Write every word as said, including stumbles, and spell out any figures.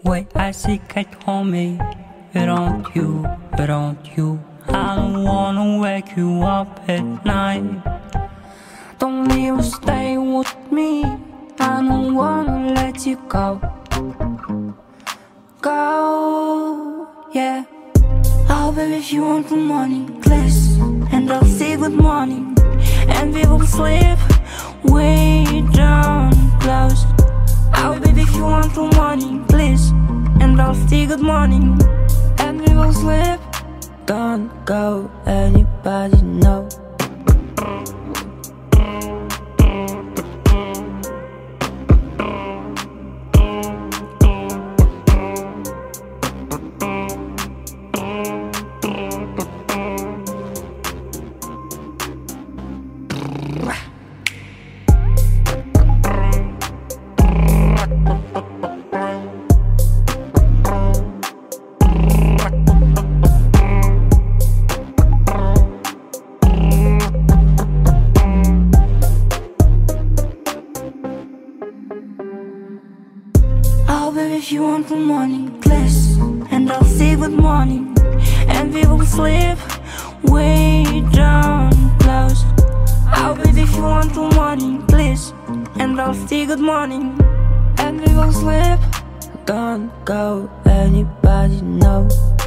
way I seek at home without you, without you. I don't wanna wake you up at night. Don't leave, stay with me. I don't wanna let you go. Go, yeah. Oh baby, if you want the morning bliss, and I'll say good morning, and we will sleep way down close. Oh baby, if you want the morning bliss, and I'll say good morning, and we will sleep. Don't go, anybody know. Oh baby, if you want the morning bliss, and I'll say good morning, and we will sleep way down close. Oh baby, if you want the morning bliss, and I'll say good morning, and we will sleep. Don't go, anybody know.